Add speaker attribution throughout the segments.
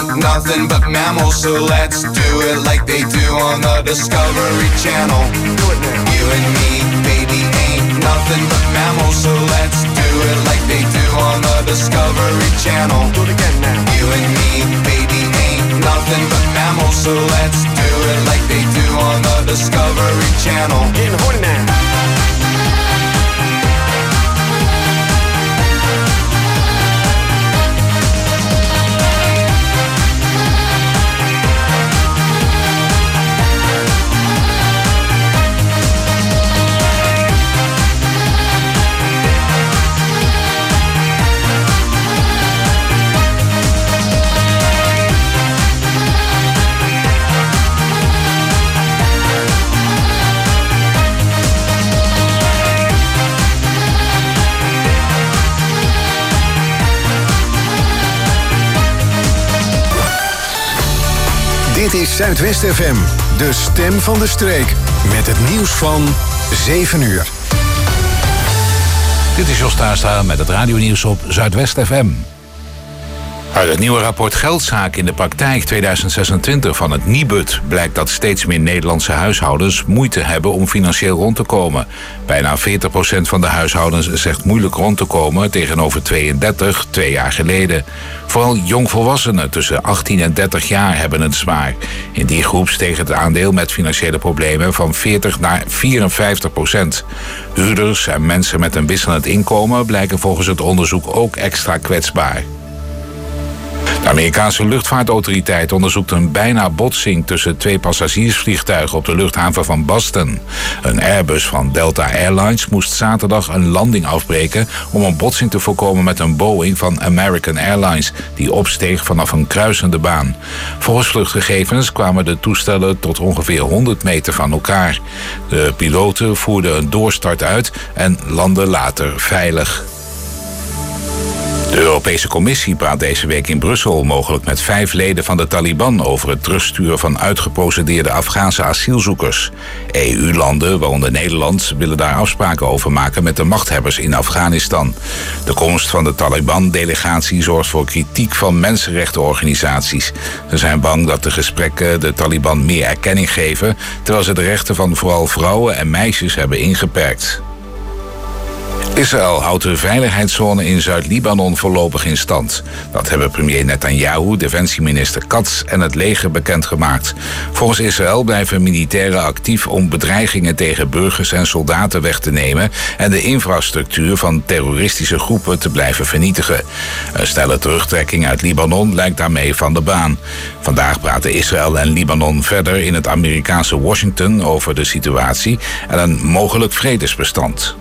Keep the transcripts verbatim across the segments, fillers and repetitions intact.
Speaker 1: nothing but mammals, so let's do it like they do on the Discovery Channel. You and me, baby, ain't nothing but mammals, so let's do it like they do on the Discovery Channel. Do it again now. You and me, baby, ain't nothing but mammals, so let's do it like they do on the Discovery Channel. Getting horny now.
Speaker 2: Dit is Zuidwest F M, de stem van de streek. Met het nieuws van zeven uur.
Speaker 3: Dit is Jos Taastra met het radionieuws op Zuidwest F M. Uit het nieuwe rapport Geldzaken in de praktijk tweeduizend zesentwintig van het Nibud blijkt dat steeds meer Nederlandse huishoudens moeite hebben om financieel rond te komen. Bijna veertig procent van de huishoudens zegt moeilijk rond te komen tegenover tweeëndertig twee jaar geleden. Vooral jongvolwassenen tussen achttien en dertig jaar hebben het zwaar. In die groep steeg het aandeel met financiële problemen van veertig naar vierenvijftig procent. Huurders en mensen met een wisselend inkomen blijken volgens het onderzoek ook extra kwetsbaar. De Amerikaanse luchtvaartautoriteit onderzoekt een bijna botsing tussen twee passagiersvliegtuigen op de luchthaven van Boston. Een Airbus van Delta Airlines moest zaterdag een landing afbreken om een botsing te voorkomen met een Boeing van American Airlines die opsteeg vanaf een kruisende baan. Volgens vluchtgegevens kwamen de toestellen tot ongeveer honderd meter van elkaar. De piloten voerden een doorstart uit en landden later veilig. De Europese Commissie praat deze week in Brussel mogelijk met vijf leden van de Taliban over het terugsturen van uitgeprocedeerde Afghaanse asielzoekers. E U-landen, waaronder Nederland, willen daar afspraken over maken met de machthebbers in Afghanistan. De komst van de Taliban-delegatie zorgt voor kritiek van mensenrechtenorganisaties. Ze zijn bang dat de gesprekken de Taliban meer erkenning geven, terwijl ze de rechten van vooral vrouwen en meisjes hebben ingeperkt. Israël houdt de veiligheidszone in Zuid-Libanon voorlopig in stand. Dat hebben premier Netanyahu, defensieminister Katz en het leger bekendgemaakt. Volgens Israël blijven militairen actief om bedreigingen tegen burgers en soldaten weg te nemen en de infrastructuur van terroristische groepen te blijven vernietigen. Een snelle terugtrekking uit Libanon lijkt daarmee van de baan. Vandaag praten Israël en Libanon verder in het Amerikaanse Washington over de situatie en een mogelijk vredesbestand.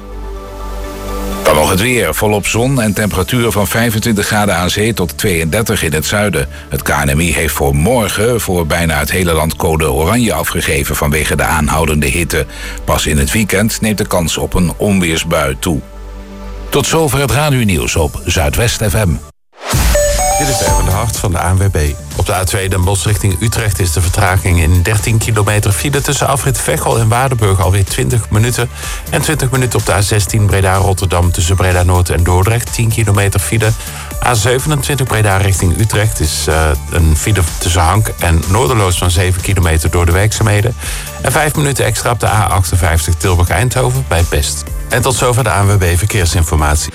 Speaker 3: Dan nog het weer. Volop zon en temperaturen van vijfentwintig graden aan zee tot tweeëndertig in het zuiden. Het K N M I heeft voor morgen voor bijna het hele land code oranje afgegeven vanwege de aanhoudende hitte. Pas in het weekend neemt de kans op een onweersbui toe. Tot zover het radionieuws op Zuidwest F M.
Speaker 4: Dit is Erwin de Hart van de A N W B. Op de A twee Den Bosch richting Utrecht is de vertraging in dertien kilometer file tussen afrit Veghel en Waardenburg alweer twintig minuten. En twintig minuten op de A zestien Breda-Rotterdam tussen Breda-Noord en Dordrecht, tien kilometer file. A zevenentwintig Breda richting Utrecht is uh, een file tussen Hank en Noorderloos van zeven kilometer door de werkzaamheden. En vijf minuten extra op de A achtenvijftig Tilburg-Eindhoven bij Pest. En tot zover de A N W B Verkeersinformatie.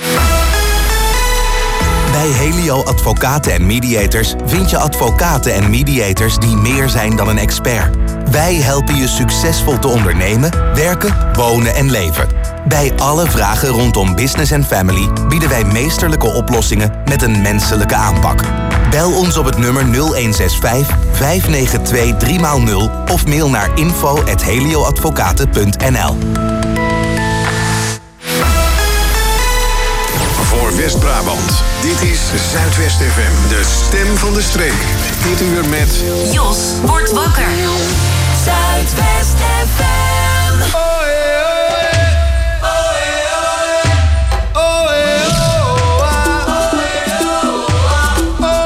Speaker 5: Bij Helio Advocaten en Mediators vind je advocaten en mediators die meer zijn dan een expert. Wij helpen je succesvol te ondernemen, werken, wonen en leven. Bij alle vragen rondom business en family bieden wij meesterlijke oplossingen met een menselijke aanpak. Bel ons op het nummer nul een zes vijf, vijf negen twee, drie nul of mail naar info at helioadvocaten punt n l.
Speaker 2: Voor West-Brabant. Dit is Zuidwest F M, de stem van de streek. Dit uur met...
Speaker 6: Jos wordt wakker. Zuidwest F M.
Speaker 1: Oh yeah, oh yeah, oh yeah, oh yeah, oh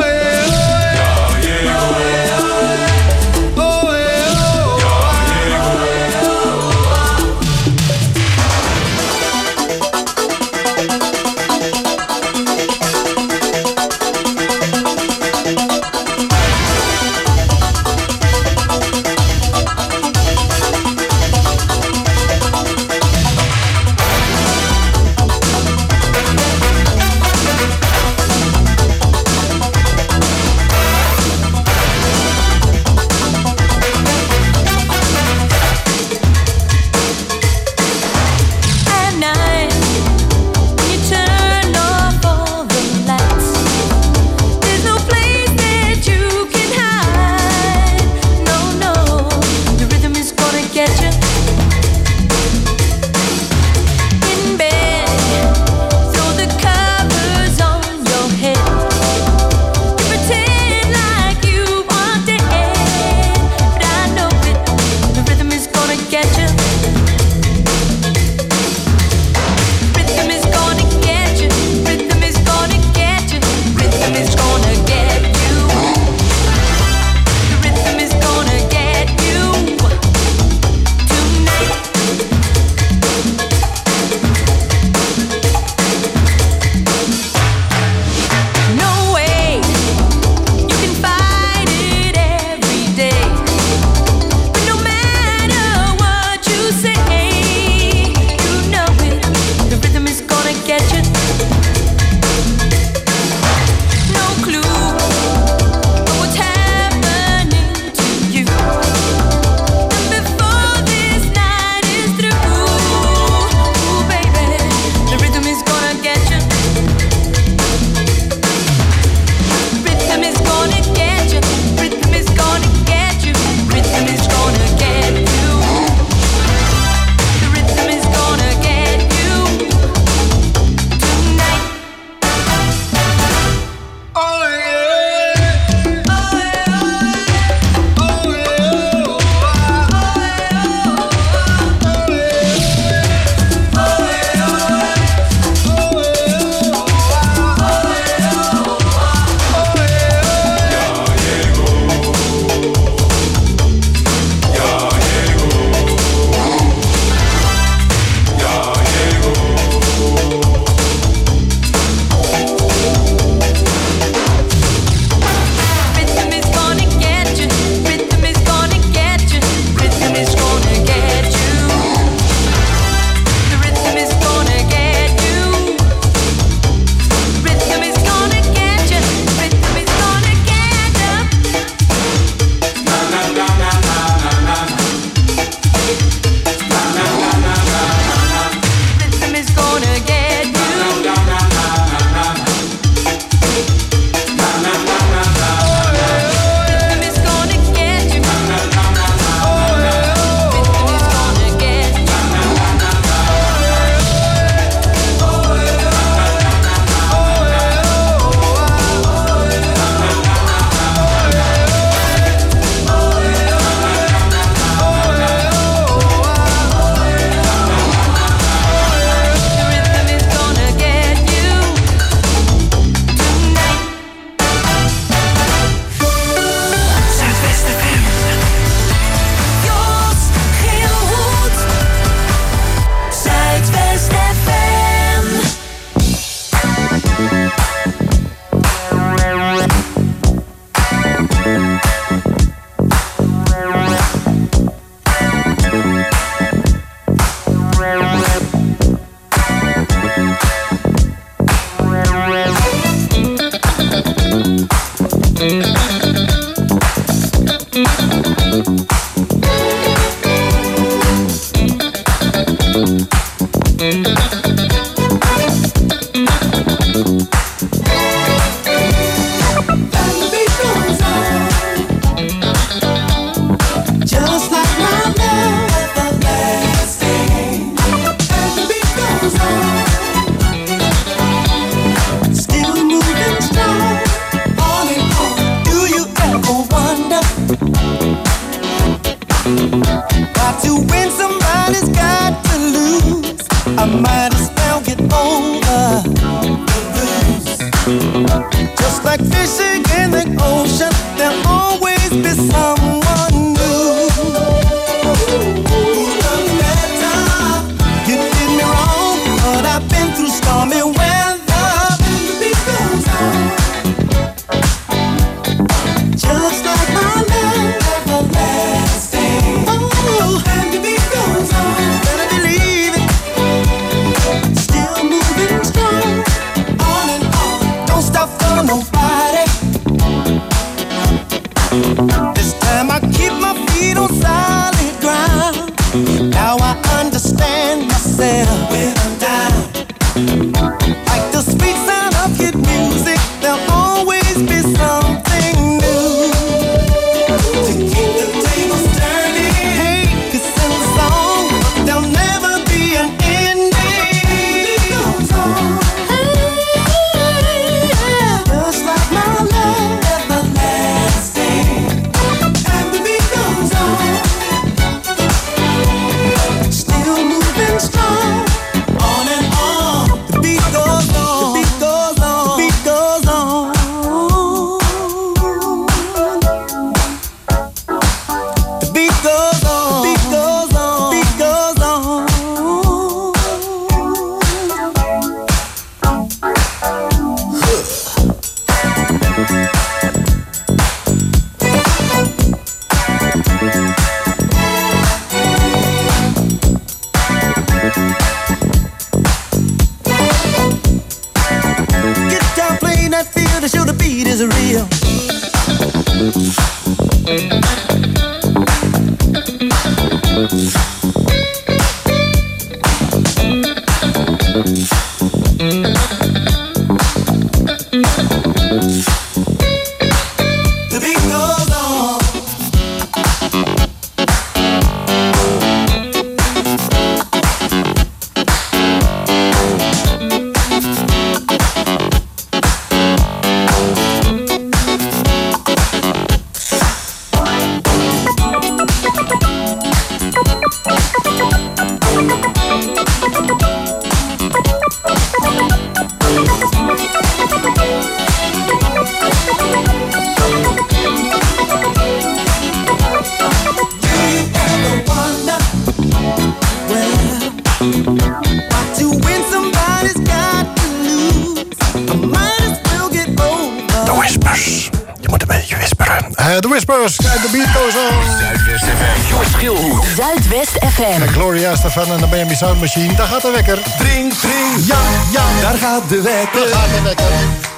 Speaker 7: The Whispers en The Beat Goes On.
Speaker 2: Zuidwest F M, Jos Schilhoed.
Speaker 6: Zuidwest F M.
Speaker 7: En Gloria Estefan en de B M W Sound Machine. Daar gaat de wekker.
Speaker 2: Drink, drink.
Speaker 7: Ja, ja.
Speaker 8: Daar gaat de wekker.
Speaker 7: Daar gaat de wekker.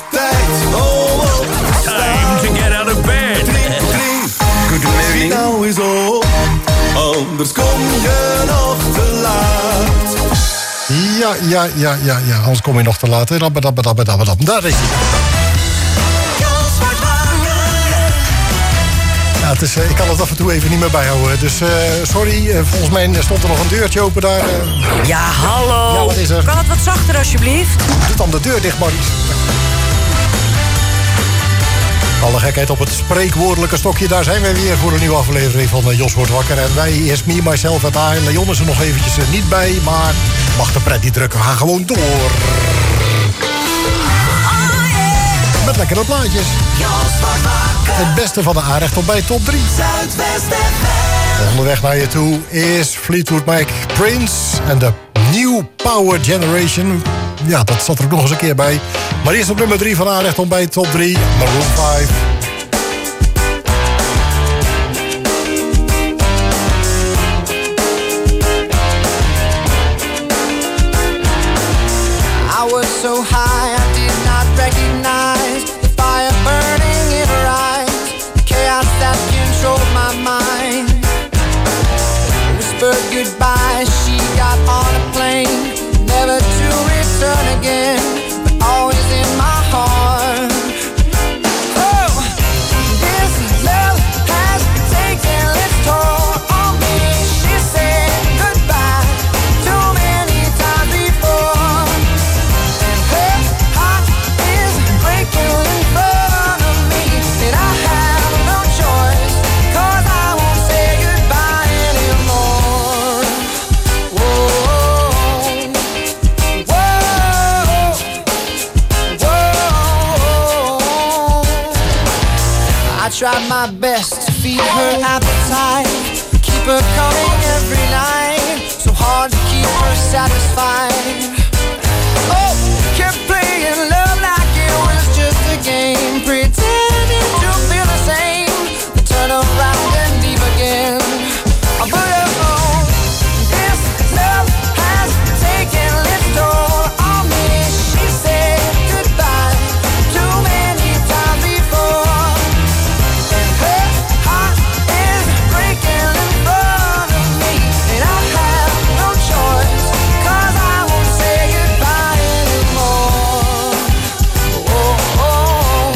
Speaker 8: Tijd om op te staan.
Speaker 2: Time to get out of bed.
Speaker 8: Drink, drink.
Speaker 2: Good morning.
Speaker 8: Nou eens op, anders kom je nog te laat.
Speaker 7: Ja, ja, ja, ja, ja. Anders kom je nog te laat. Daar is hij. Ja, het is, ik kan het af en toe even niet meer bijhouden. Dus uh, sorry, uh, volgens mij stond er nog een deurtje open daar. Uh.
Speaker 9: Ja, hallo.
Speaker 7: Ja, wat is er?
Speaker 9: Kan het wat zachter alsjeblieft?
Speaker 7: Doe dan de deur dicht, Maurice. Alle gekheid op het spreekwoordelijke stokje. Daar zijn wij weer voor een nieuwe aflevering van Jos Wordt Wakker. En wij, is me, myself en I. Leon is er nog eventjes niet bij, maar mag de pret niet drukken. We gaan gewoon door. Met lekkere plaatjes. Het beste van de A-recht op bij top drie. Onderweg naar je toe is Fleetwood Mac, Prince en de New Power Generation. Ja, dat zat er ook nog eens een keer bij. Maar eerst op nummer drie van A-recht op bij top drie. Maroon vijf.
Speaker 10: goodbye. She got on a plane, never to return again, but always in my heart. Oh, this love has taken its toll on me. She said goodbye too many times before, and her heart is breaking in front of me, and I have no choice, 'cause I won't say goodbye anymore. Whoa, whoa, whoa. I tried my best to feed her appetite, keep her coming every night, so hard to keep her satisfied. Oh, kept playing love like it was just a game, pretending to feel the same, then turn around and leave again. I put her on. This love has taken its toll on me. She said goodbye too many times before, and her heart is breaking in front of me, and I have no choice, 'cause I won't say goodbye anymore. Whoa, whoa,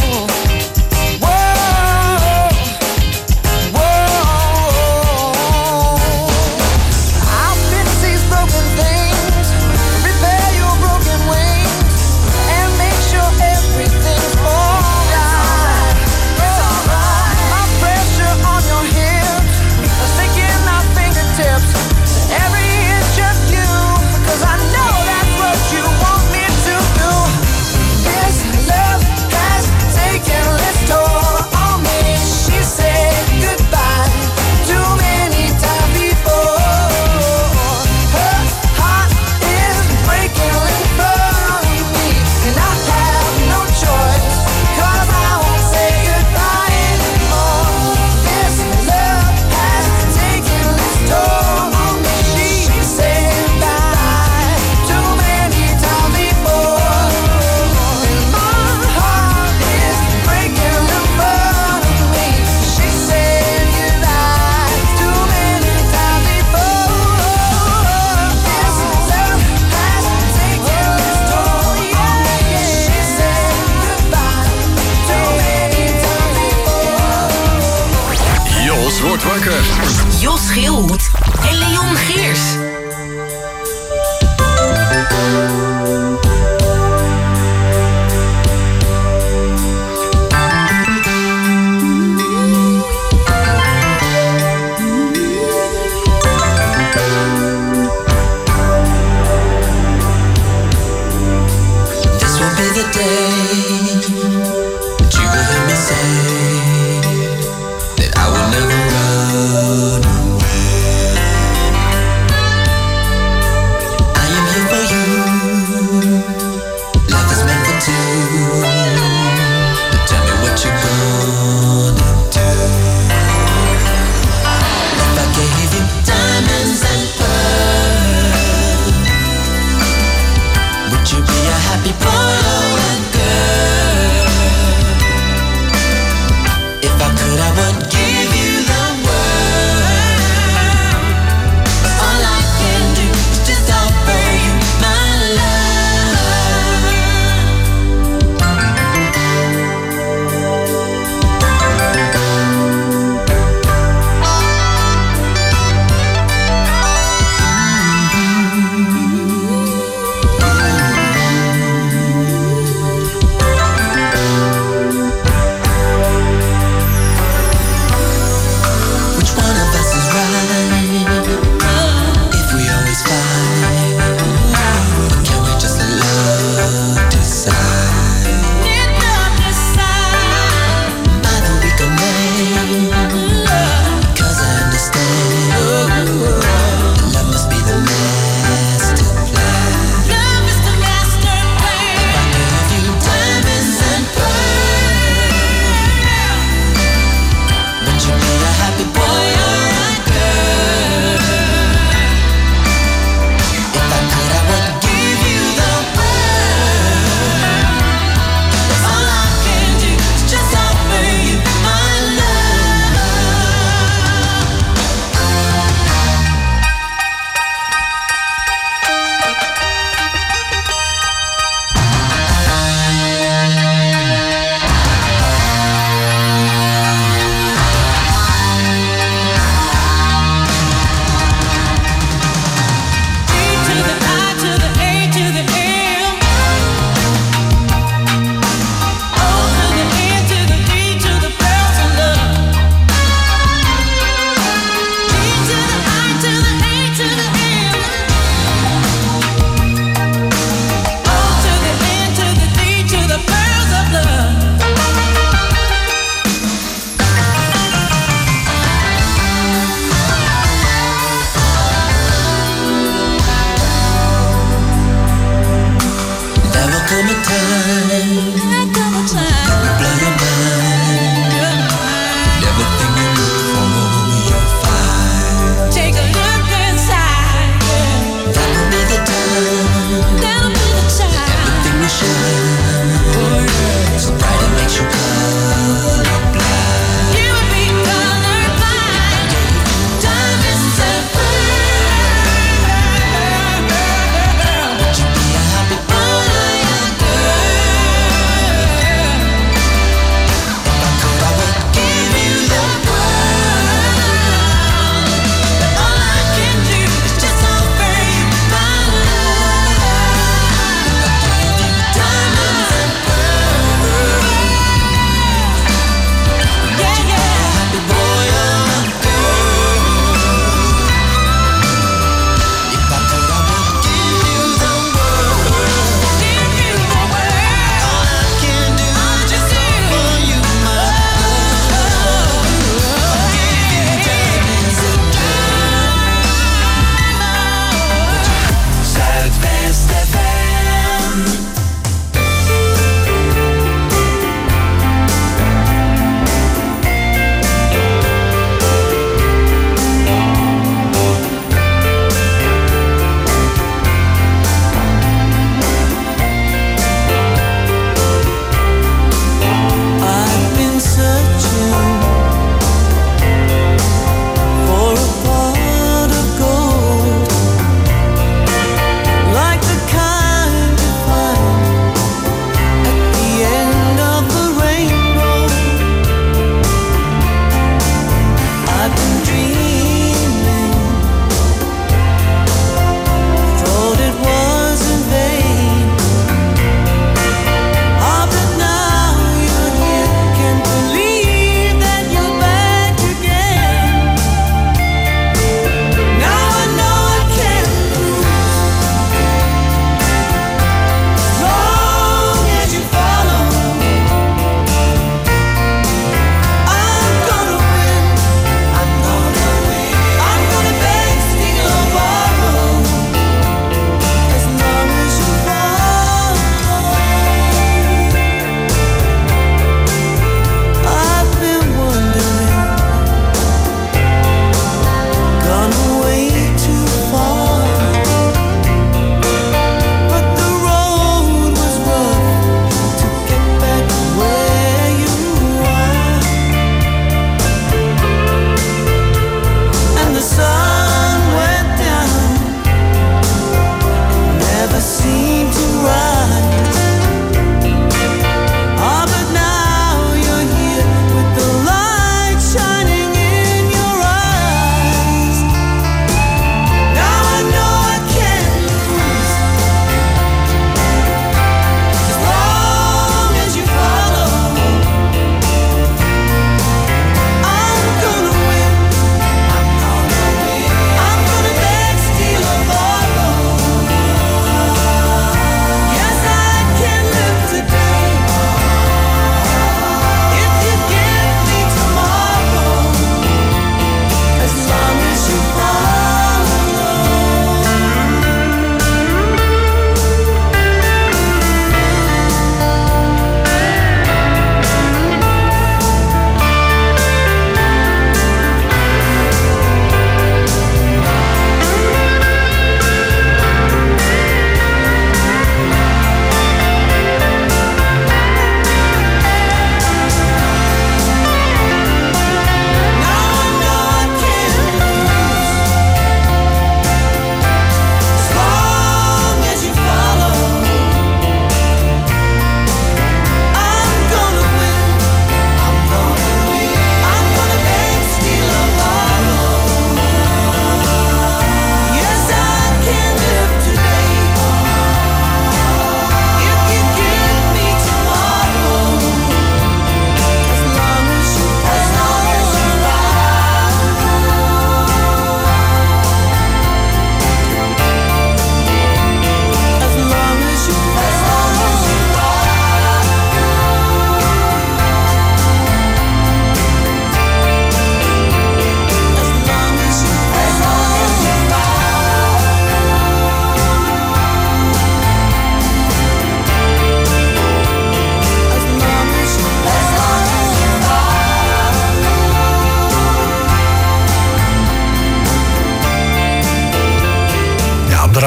Speaker 10: whoa. I'll fix these broken things, repair your broken wings, and make sure everything's alright. It's alright. My pressure on your hips, sticking my fingertips to every inch of you, 'cause I know that's what you want me to do. This love has taken its toll on me. She said goodbye too many times before. Her heart is breaking in front of me, and I have no choice, 'cause I won't say goodbye anymore. This love has taken its toll on me. She said goodbye too many times before, and my heart is breaking in front of me. She said goodbye too many times before. This love has taken its toll on me. She said goodbye too many times before.
Speaker 2: Jos wordt wakker.
Speaker 6: Jos Geelhoed en Leon Geers.
Speaker 10: This will be the day that you will hear me say that I will never run away. I am here for you.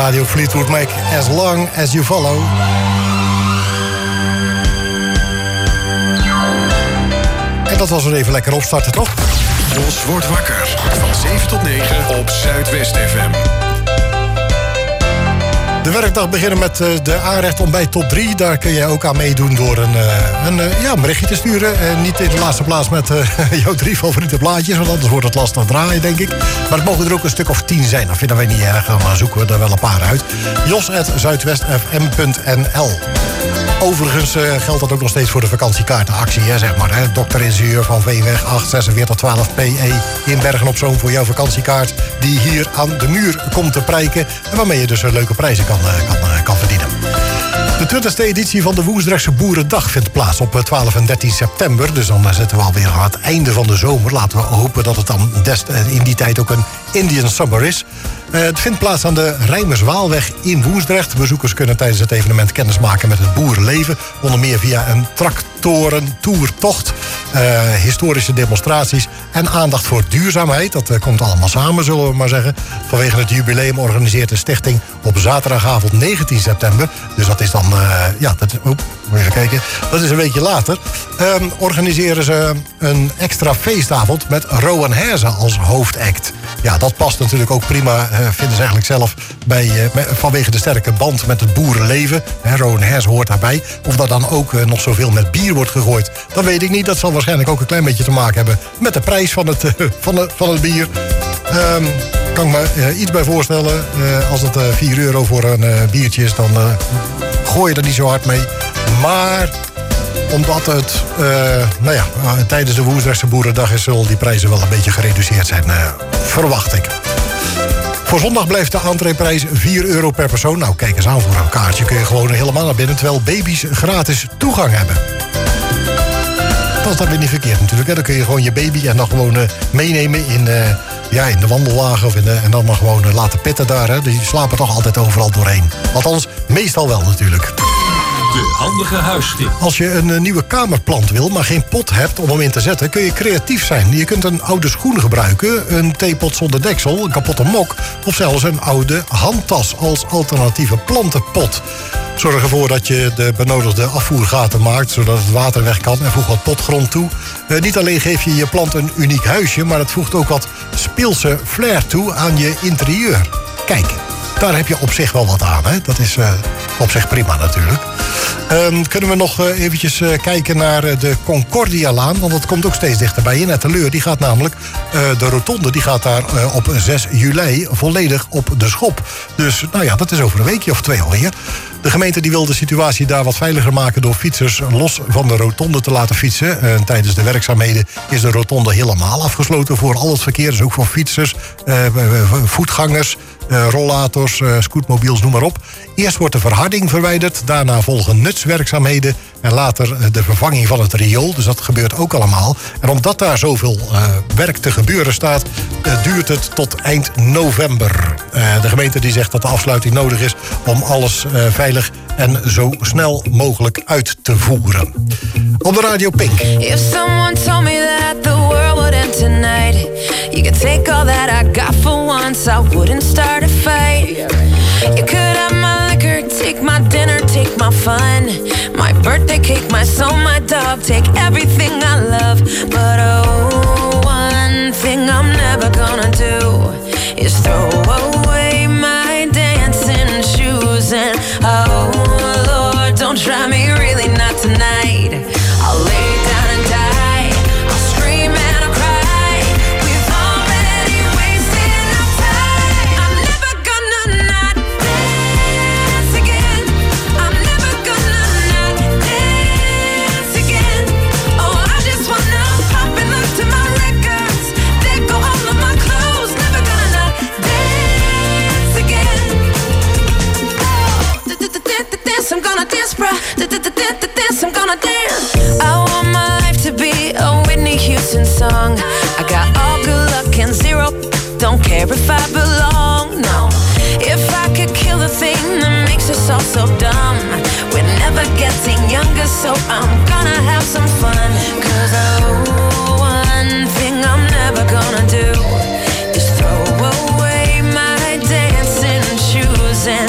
Speaker 7: radio. Fleetwood Mac, As Long As You Follow. En dat was er even lekker opstarten, toch?
Speaker 2: Jos wordt wakker. Van zeven tot negen op Zuidwest F M.
Speaker 7: De werkdag beginnen met uh, de aanrecht ontbijt top drie. Daar kun je ook aan meedoen door een, uh, een, uh, ja, een berichtje te sturen. En niet in de laatste plaats met uh, jouw drie favoriete plaatjes, want anders wordt het lastig draaien, denk ik. Maar het mogen er ook een stuk of tien zijn. Dat vinden wij niet erg, maar zoeken we er wel een paar uit. jos at zuidwest f m punt n l. Overigens uh, geldt dat ook nog steeds voor de vakantiekaartenactie, hè, zeg maar. Hè. Dokter-ingenieur van Veenweg acht zes vier twaalf P E in Bergen op Zoom voor jouw vakantiekaart, die hier aan de muur komt te prijken en waarmee je dus een leuke prijzen kan, uh, kan, uh, kan verdienen. De twintigste editie van de Woensdrechtse Boerendag vindt plaats op twaalf en dertien september. Dus dan zitten we alweer aan het einde van de zomer. Laten we hopen dat het dan des, in die tijd ook een Indian Summer is. Uh, het vindt plaats aan de Rijmerswaalweg in Woensdrecht. Bezoekers kunnen tijdens het evenement kennis maken met het boerenleven. Onder meer via een tractorentoertocht, uh, historische demonstraties en aandacht voor duurzaamheid. Dat uh, komt allemaal samen, zullen we maar zeggen. Vanwege het jubileum organiseert de stichting op zaterdagavond negentien september. Dus dat is dan, uh, ja, dat, oh, moet even kijken. Dat is een weekje later. Um, organiseren ze een extra feestavond met Rowan Herzen als hoofdact. Ja, dat past natuurlijk ook prima, uh, vinden ze eigenlijk zelf, bij, uh, vanwege de sterke band met het boerenleven. He, Rowan Herzen hoort daarbij. Of dat dan ook uh, nog zoveel met bier wordt gegooid, dat weet ik niet. Dat zal waarschijnlijk ook een klein beetje te maken hebben met de prijs van het, uh, van de, van het bier. Um, kan ik me uh, iets bij voorstellen. Uh, als het uh, vier euro voor een uh, biertje is, dan uh, gooi je er niet zo hard mee. Maar omdat het, uh, nou ja, uh, tijdens de Woensdrechtse Boerendag is, zullen die prijzen wel een beetje gereduceerd zijn, uh, verwacht ik. Voor zondag blijft de entreeprijs vier euro per persoon. Nou, kijk eens aan, voor een kaartje kun je gewoon helemaal naar binnen, terwijl baby's gratis toegang hebben. Dat is dan weer niet verkeerd natuurlijk. Hè. Dan kun je gewoon je baby en dan gewoon uh, meenemen in, uh, ja, in de wandelwagen. Of in de, en dan maar gewoon uh, laten pitten daar. Hè. Die slapen toch altijd overal doorheen. Althans, meestal wel natuurlijk.
Speaker 11: De handige huistip.
Speaker 7: Als je een uh, nieuwe kamerplant wil, maar geen pot hebt om hem in te zetten, kun je creatief zijn. Je kunt een oude schoen gebruiken, een theepot zonder deksel, een kapotte mok of zelfs een oude handtas als alternatieve plantenpot. Zorg ervoor dat je de benodigde afvoergaten maakt, zodat het water weg kan, en voeg wat potgrond toe. Uh, niet alleen geef je je plant een uniek huisje, maar het voegt ook wat speelse flair toe aan je interieur. Kijk, daar heb je op zich wel wat aan. Hè? Dat is uh, op zich prima natuurlijk. Um, kunnen we nog uh, eventjes uh, kijken naar uh, de Concordia-laan, want dat komt ook steeds dichterbij. In Etteleur, die gaat namelijk, uh, de rotonde, die gaat daar uh, op zes juli volledig op de schop. Dus nou ja, dat is over een weekje of twee alweer. De gemeente die wil de situatie daar wat veiliger maken door fietsers los van de rotonde te laten fietsen. Uh, tijdens de werkzaamheden is de rotonde helemaal afgesloten voor al het verkeer. Dus ook voor fietsers, uh, voetgangers, uh, rollators, uh, scootmobiels, noem maar op. Eerst wordt de verharding verwijderd, daarna volgen nutswerkzaamheden en later de vervanging van het riool. Dus dat gebeurt ook allemaal. En omdat daar zoveel uh, werk te gebeuren staat, uh, duurt het tot eind november. Uh, de gemeente die zegt dat de afsluiting nodig is om alles uh, veilig en zo snel mogelijk uit te voeren. Op de Radio Pink.
Speaker 12: If someone told me that the world would end tonight, you could take all that I got for once, I wouldn't start a fight. You could have my liquor, take my dinner, take my fun, my birthday cake, my soul, my dog, take everything I love. But oh, one thing I'm never gonna do is throw away my dancing shoes. And oh Lord, don't try me, really not tonight. I'll lay down and die, I'll scream and I'll cry. We've already wasted our time. I'm never gonna not dance again. I'm never gonna not dance again. Oh, I just wanna pop and look to my records, let go all of my clothes. Never gonna not dance again. Oh, dance, I'm gonna dance, bruh. Dance, I'm gonna dance. I want my life to be a Whitney Houston song. I got all good luck and zero, don't care if I belong, no. If I could kill the thing that makes us all so dumb, we're never getting younger, so I'm gonna have some fun. Cause oh, one thing I'm never gonna do is throw away my dancing shoes. And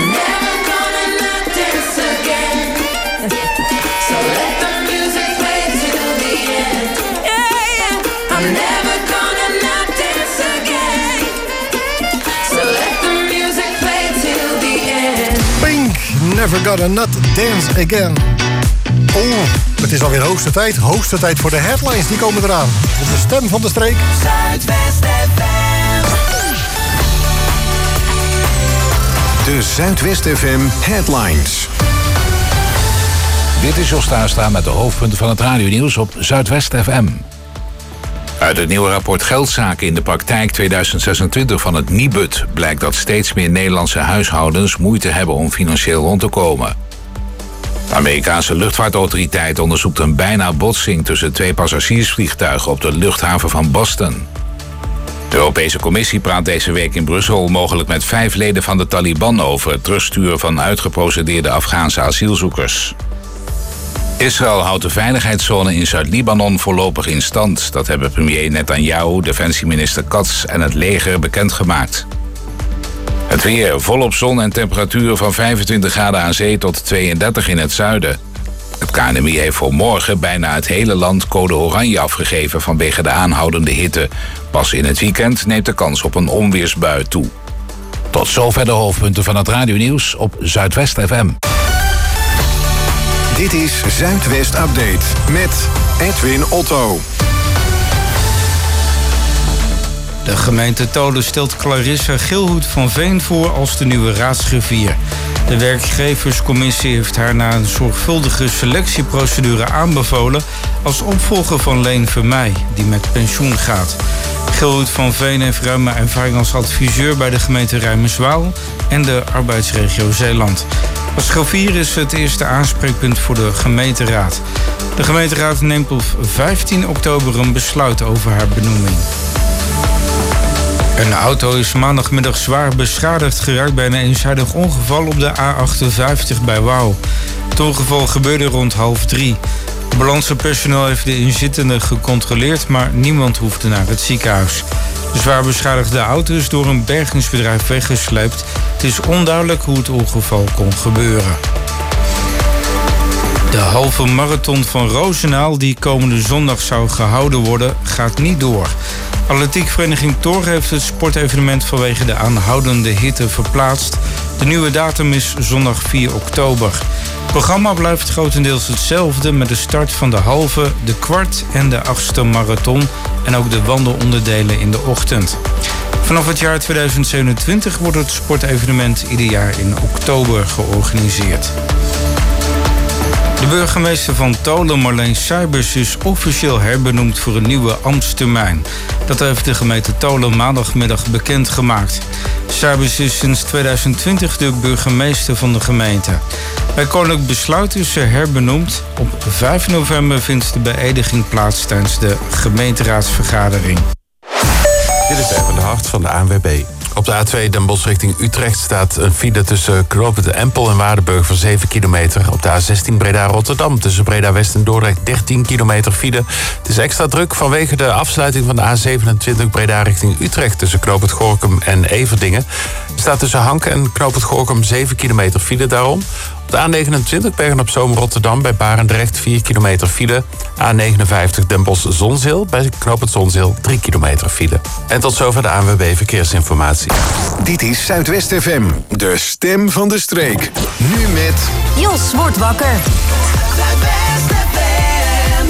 Speaker 12: never gonna not dance again. So let the music play till the end. Yeah, yeah. I'm never gonna not dance again. So let the music play till the end.
Speaker 7: Pink, never gonna not dance again. Oh, het is alweer hoogste tijd. Hoogste tijd voor de headlines, die komen eraan. De stem van de streek.
Speaker 10: Zuidwest F M.
Speaker 2: De Zuidwest F M headlines.
Speaker 3: Dit is Jos Staestra met de hoofdpunten van het radionieuws op Zuidwest F M. Uit het nieuwe rapport Geldzaken in de praktijk tweeduizend zesentwintig van het Nibud blijkt dat steeds meer Nederlandse huishoudens moeite hebben om financieel rond te komen. De Amerikaanse luchtvaartautoriteit onderzoekt een bijna botsing tussen twee passagiersvliegtuigen op de luchthaven van Boston. De Europese Commissie praat deze week in Brussel mogelijk met vijf leden van de Taliban over het terugsturen van uitgeprocedeerde Afghaanse asielzoekers. Israël houdt de veiligheidszone in Zuid-Libanon voorlopig in stand. Dat hebben premier Netanyahu, defensieminister Katz en het leger bekendgemaakt. Het weer, volop zon en temperaturen van vijfentwintig graden aan zee tot tweeëndertig in het zuiden. Het K N M I heeft voor morgen bijna het hele land code oranje afgegeven vanwege de aanhoudende hitte. Pas in het weekend neemt de kans op een onweersbui toe. Tot zover de hoofdpunten van het radionieuws op Zuidwest F M.
Speaker 2: Dit is Zuidwest Update met Edwin Otto.
Speaker 13: De gemeente Tolen stelt Clarissa Geelhoed van Veen voor als de nieuwe raadsgriffier. De werkgeverscommissie heeft haar na een zorgvuldige selectieprocedure aanbevolen als opvolger van Leen Vermeij, die met pensioen gaat. Geelhoed van Veen heeft ruime ervaring als adviseur bij de gemeente Rijmerswaal en de arbeidsregio Zeeland. Als griffier is het eerste aanspreekpunt voor de gemeenteraad. De gemeenteraad neemt op vijftien oktober een besluit over haar benoeming. Een auto is maandagmiddag zwaar beschadigd geraakt bij een eenzijdig ongeval op de A achtenvijftig bij Wouw. Het ongeval gebeurde rond half drie. Ambulancepersoneel heeft de inzittende gecontroleerd, maar niemand hoefde naar het ziekenhuis. De zwaar beschadigde auto is door een bergingsbedrijf weggesleept. Het is onduidelijk hoe het ongeval kon gebeuren. De halve marathon van Roosendaal, die komende zondag zou gehouden worden, gaat niet door. Atletiekvereniging Thor heeft het sportevenement vanwege de aanhoudende hitte verplaatst. De nieuwe datum is zondag vier oktober. Het programma blijft grotendeels hetzelfde met de start van de halve, de kwart en de achtste marathon en ook de wandelonderdelen in de ochtend. Vanaf het jaar tweeduizend zevenentwintig wordt het sportevenement ieder jaar in oktober georganiseerd. De burgemeester van Tolen, Marleen Seibers, is officieel herbenoemd voor een nieuwe ambtstermijn. Dat heeft de gemeente Tolen maandagmiddag bekendgemaakt. Seibers is sinds tweeduizend twintig de burgemeester van de gemeente. Bij koninklijk besluit is ze herbenoemd. Op vijf november vindt de beëdiging plaats tijdens de gemeenteraadsvergadering.
Speaker 4: Dit is even de hart van de A N W B. Op de A twee Den Bosch richting Utrecht staat een file tussen Knoopend Empel en Waardenburg van zeven kilometer. Op de A zestien Breda-Rotterdam tussen Breda-West en Dordrecht dertien kilometer file. Het is extra druk vanwege de afsluiting van de A zevenentwintig Breda richting Utrecht tussen Knoopend Gorinchem en Everdingen. Er staat tussen Hanken en Knoopend Gorinchem zeven kilometer file daarom. Op de A negenentwintig Bergen-op-Zoom Rotterdam bij Barendrecht vier kilometer file. A negenenvijftig Den Bosch Zonzeel bij Knoopend Zonzeel drie kilometer file. En tot zover de A N W B Verkeersinformatie.
Speaker 2: Dit is Zuidwest F M, de stem van de streek. Nu met
Speaker 6: Jos wordt wakker.
Speaker 10: Zuidwest F M.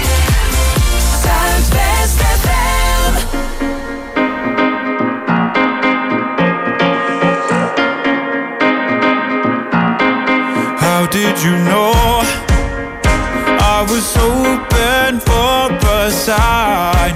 Speaker 10: Zuidwest F M.
Speaker 14: How did you know I was hoping for a sign?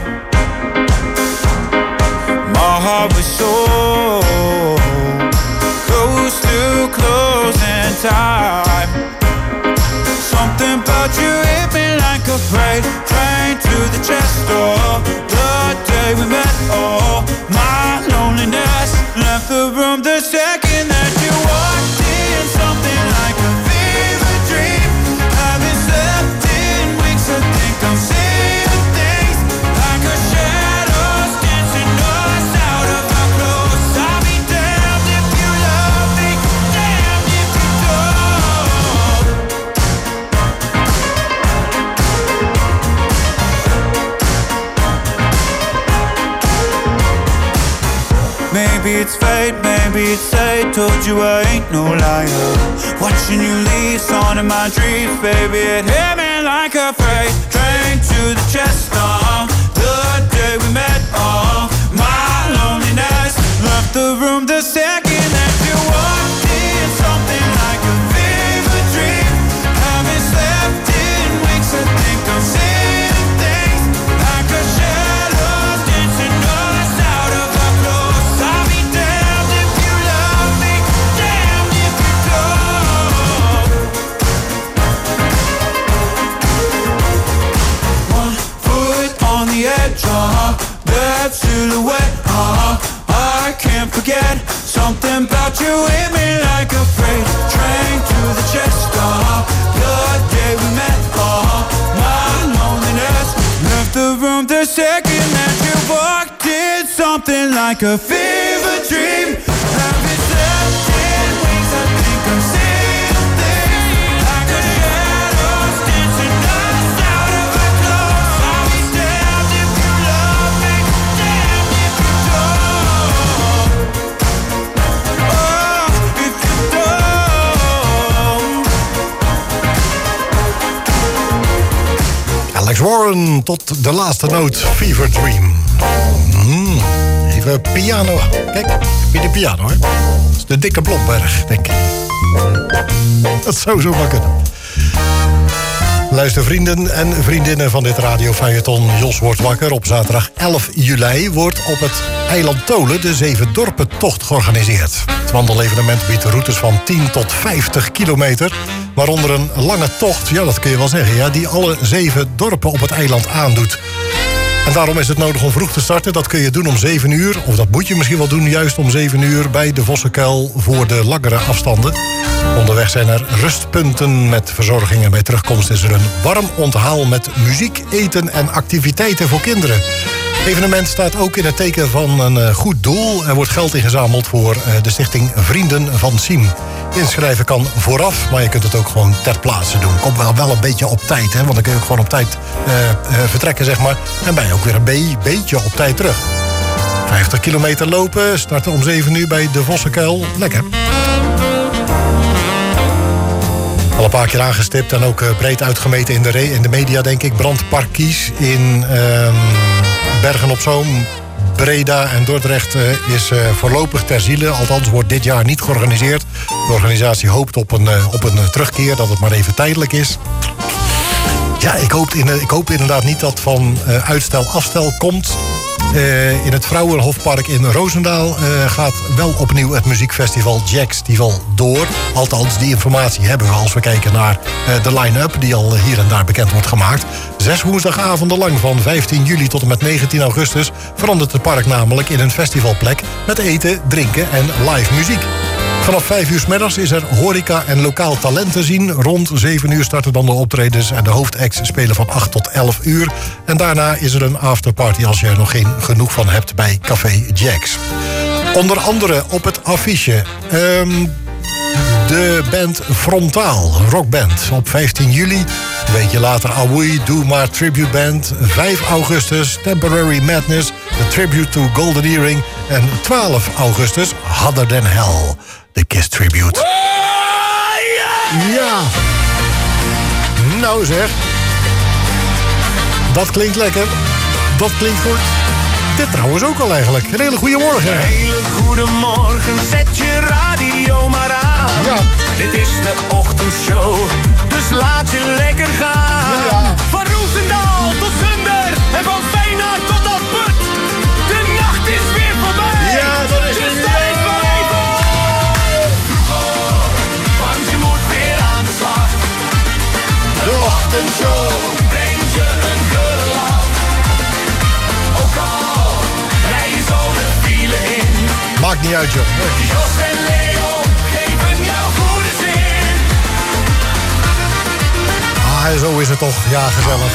Speaker 14: My heart was so close to closing time. Something about you hit me like a freight train to the chest door. The day we met, oh, my loneliness left the room the second that you walked in. Something like a fever dream. Haven't slept in weeks, I think I'm seeing things like a shadows dancing us out of our clothes. I'll be damned if you love me. it's fate, maybe it's fate. Told you I ain't no liar. Watching you leave, on in my dreams, baby, it hit me like a freight train to the chest. Oh, the day we met, oh, my loneliness left the room the second that you walked in. Something like a vivid dream. Haven't slept in weeks, I think I'm seeing things like a shadow dancing us out of our clothes. I'll be damned if you love me, damned if you don't. One foot on the edge, uh-huh, that silhouette, uh-huh, I can't forget. Something about you hit me like a freight train to the chest, uh-huh, the day we met, uh-huh, my loneliness left the room the second that you walked in. Something like a fever dream. Haven't slept in weeks, I think I'm seeing things like a shadows dancing us out of our clothes. I'll be damned if you love me, damned if you don't. Oh, if you don't.
Speaker 7: Alex Warren tot de laatste noot, Fever Dream. Mm, even piano. Kijk, heb je de piano, hè? Dat is de dikke Blomberg, denk ik. Dat zou zo maar kunnen. Luister vrienden en vriendinnen van dit radiofeuilleton. Jos wordt wakker. Op zaterdag elf juli wordt op het eiland Tolen de Zevendorpentocht georganiseerd. Het wandelevenement biedt routes van tien tot vijftig kilometer. Waaronder een lange tocht, ja dat kun je wel zeggen, ja, die alle zeven dorpen op het eiland aandoet. En daarom is het nodig om vroeg te starten. Dat kun je doen om zeven uur. Of dat moet je misschien wel doen juist om zeven uur bij de Vossenkuil voor de langere afstanden. Onderweg zijn er rustpunten met verzorging. En bij terugkomst is er een warm onthaal met muziek, eten en activiteiten voor kinderen. Het evenement staat ook in het teken van een goed doel. Er wordt geld ingezameld voor de stichting Vrienden van Siem. Inschrijven kan vooraf, maar je kunt het ook gewoon ter plaatse doen. Komt wel, wel een beetje op tijd, hè, want dan kun je ook gewoon op tijd uh, uh, vertrekken, zeg maar. En ben je ook weer een be- beetje op tijd terug. vijftig kilometer lopen, starten om zeven uur bij de Vossenkuil. Lekker. Al een paar keer aangestipt en ook uh, breed uitgemeten in de, re- in de media, denk ik. Brandpark Kies in uh, Bergen op Zoom, Breda en Dordrecht uh, is uh, voorlopig ter ziele. Althans wordt dit jaar niet georganiseerd. De organisatie hoopt op een, uh, op een uh, terugkeer, dat het maar even tijdelijk is. Ja, ik hoop, in, uh, ik hoop inderdaad niet dat van uh, uitstel afstel komt. Uh, in het Vrouwenhofpark in Roosendaal uh, gaat wel opnieuw het muziekfestival Jackstival door. Althans, die informatie hebben we als we kijken naar uh, de line-up die al hier en daar bekend wordt gemaakt. Zes woensdagavonden lang van vijftien juli tot en met negentien augustus verandert het park namelijk in een festivalplek met eten, drinken en live muziek. Vanaf vijf uur 's middags is er horeca en lokaal talent te zien. Rond zeven uur starten dan de optredens en de hoofdacts spelen van acht tot elf uur. En daarna is er een afterparty als je er nog geen genoeg van hebt bij Café Jacks. Onder andere op het affiche um, de band Frontaal, een rockband. Op vijftien juli, een weekje later Awoei, Doe Maar Tribute Band. vijf augustus Temporary Madness, The Tribute to Golden Earring. En twaalf augustus Harder Than Hell, de Kiss Tribute. Ja, nou zeg. Dat klinkt lekker. Dat klinkt goed. Dit trouwens ook al eigenlijk. Een hele goede morgen.
Speaker 15: Een hele goede morgen, zet je radio maar aan.
Speaker 7: Ja.
Speaker 15: Dit is de ochtendshow, dus laat je lekker gaan.
Speaker 7: Ja.
Speaker 15: Van Roosendaal tot Zunder en van Feyenoord tot Afput. De nacht is weer voorbij.
Speaker 7: Ja, dat is
Speaker 15: dus
Speaker 7: het.
Speaker 15: tijd voor even. Want je moet weer aan de slag.
Speaker 7: De ochtendshow
Speaker 15: brengt je een gulach. Ook al rij je zo de file in.
Speaker 7: maakt niet uit, joh.
Speaker 15: Jos en Leon geven jou goede zin.
Speaker 7: Ah, zo is het toch. Ja, gezellig.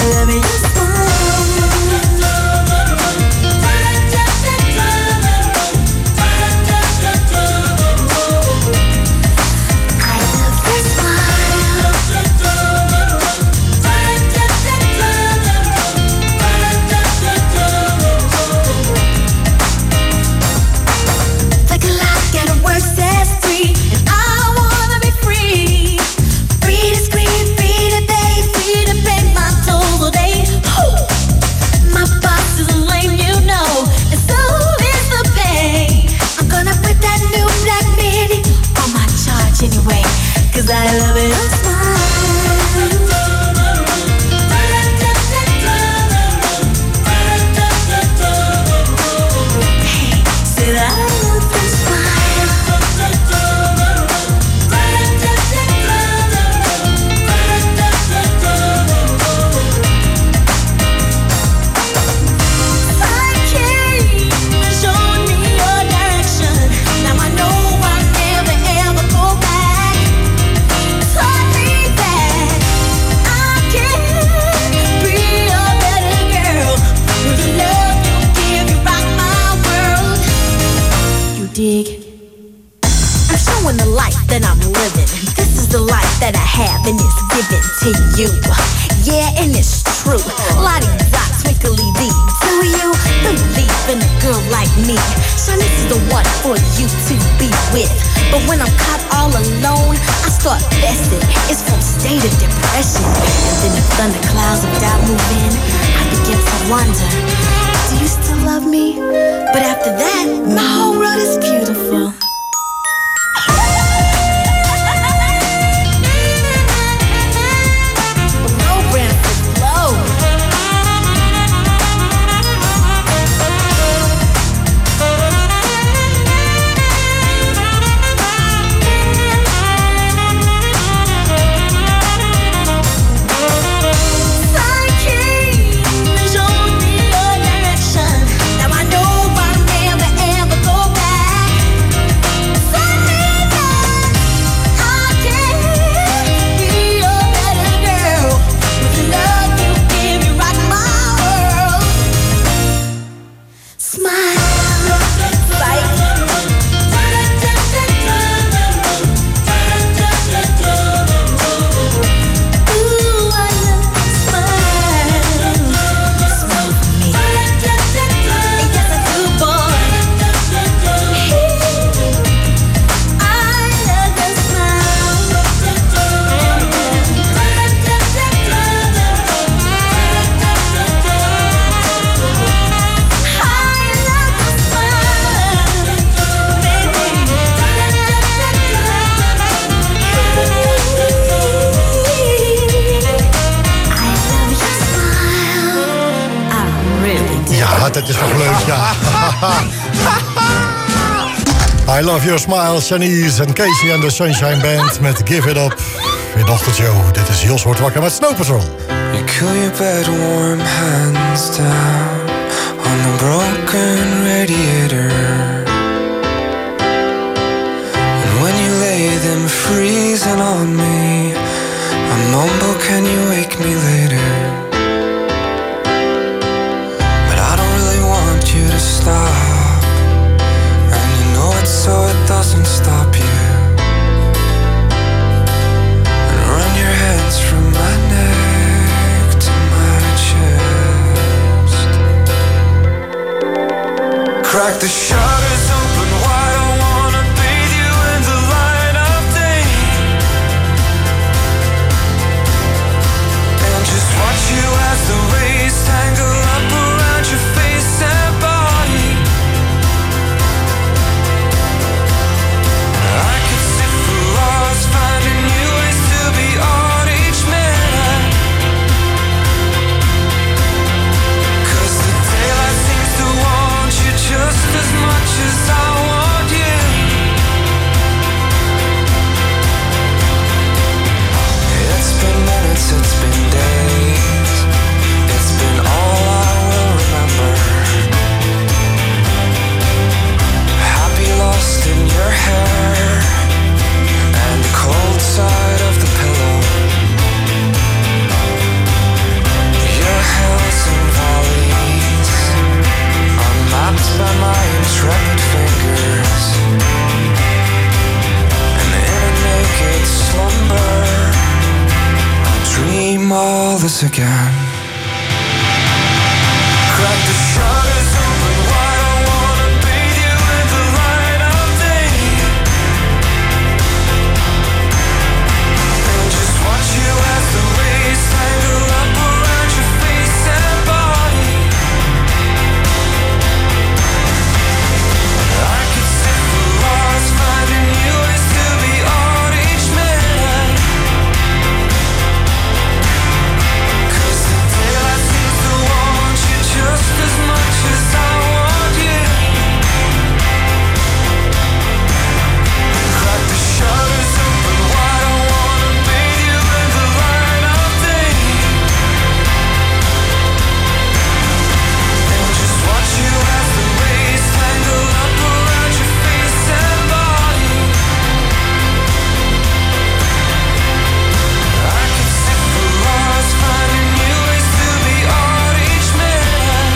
Speaker 10: love your anyway, 'cause I love it, your smile. Hey, said I love your smile. I came and showed me your direction. Now I know I'll never ever go back. Taught me that I can be a better girl. With the love you give, you rock my world. You dig? I'm showing the life that I'm living. This is the life that I have and it's given to you. Yeah, and it's true. La-di-da, twinkly dee. Do you believe in a girl like me? Son, this is the one for you to be with. But when I'm caught all alone, I start fessing. It's from state of depression. And then the thunderclouds of doubt move in. I begin to wonder, do you still love me? But after that, my whole world is beautiful.
Speaker 7: Dat is toch leuk, ja. I Love Your Smile, Shanice en Casey en de Sunshine Band met Give It Up. In de ochtendshow, dit is Jos wordt wakker met Snow Patrol.
Speaker 16: You kill your bed warm hands down on the broken radiator. And when you lay them freezing on me, I mumble, can you wake me later? You to stop, and you know it so it doesn't stop you. And run your hands from my neck to my chest. Crack the shutters open wide, I wanna bathe you in the light of day. us again. Crack the shutters open wide, I wanna bathe you in the light of day, and just watch you as the rays tangle up around your face and body. I could sit for hours finding new ways to be on each man, 'cause the daylight seems to want you just as much as I want you. Crack the shutters open wide, I wanna bathe you in the light of day, and just watch you as the rays tangle up around your face and body. I could sit for hours finding new ways to be on each man,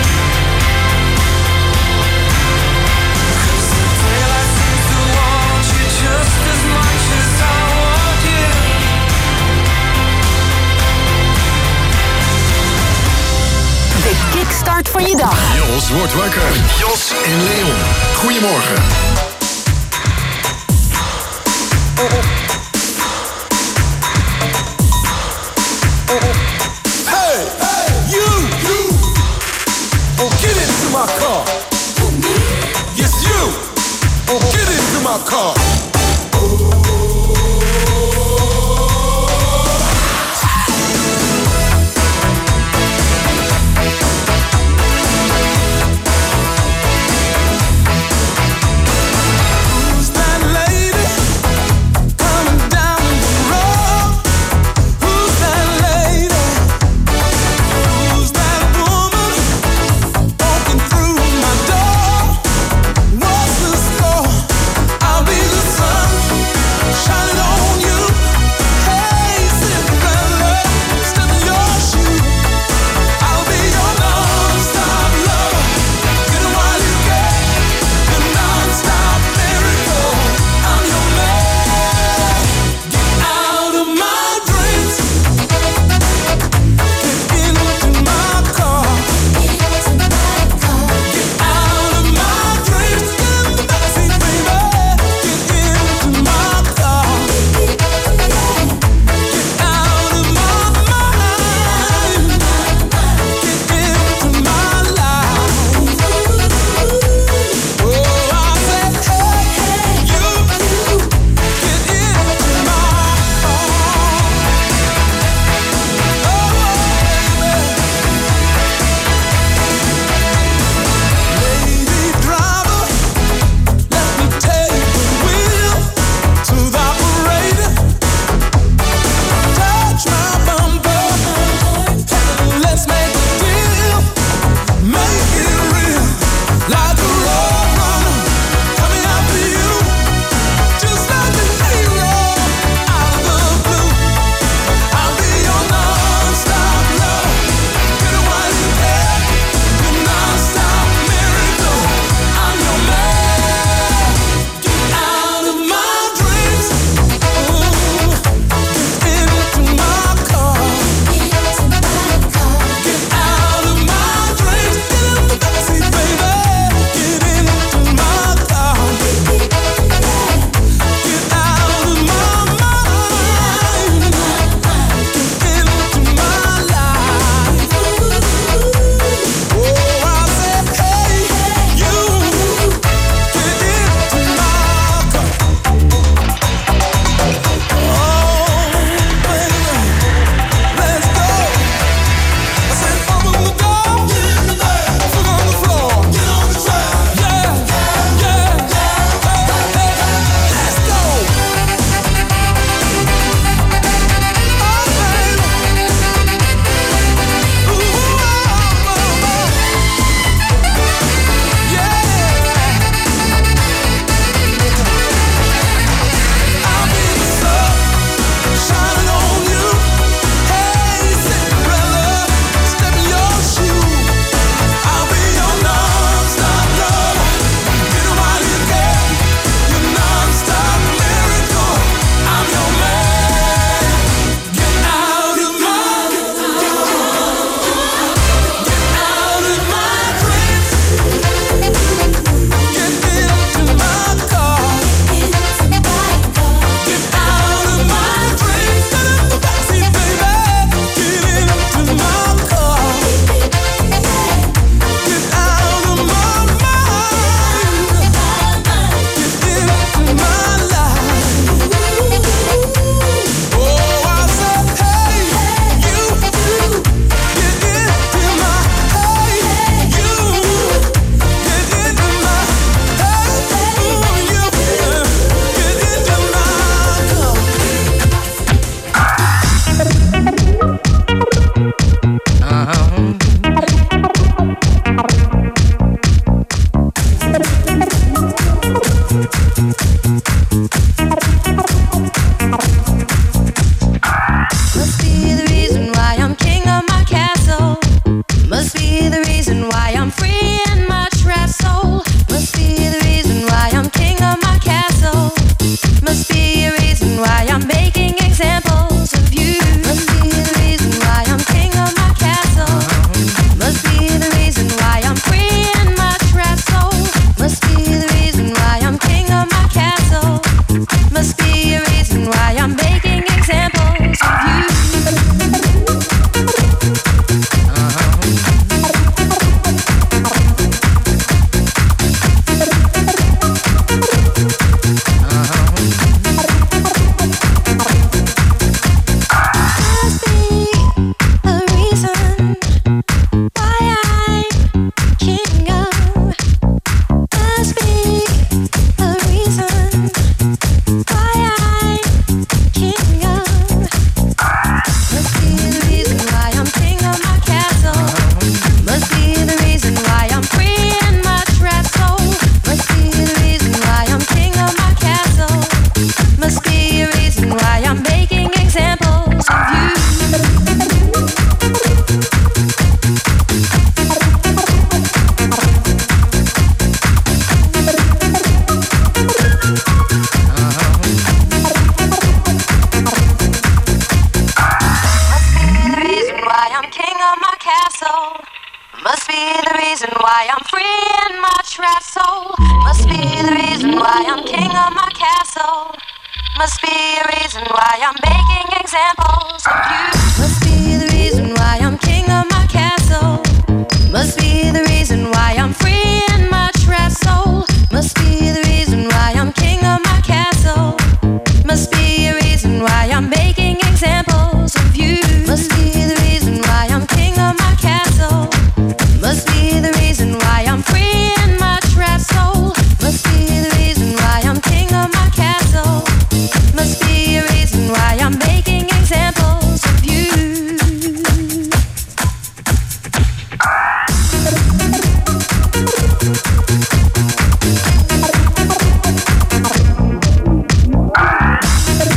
Speaker 16: 'cause the daylight seems to want you just as much as I want you.
Speaker 6: De kickstart van je dag.
Speaker 2: Jos wordt wakker. Jos en Leon. Goedemorgen.
Speaker 8: Hey, hey, you, you. Oh, get into my car. Yes, you. Oh, get into my car. Who's that lady coming down the road? Who's that lady? Who's that woman walking through my door? What's the score? I'll be the
Speaker 12: be a reason why I'm making examples of you. Must be the reason why I'm free in my trapped soul. Must be the reason why I'm king of my castle. Must be a reason why I'm making examples of you.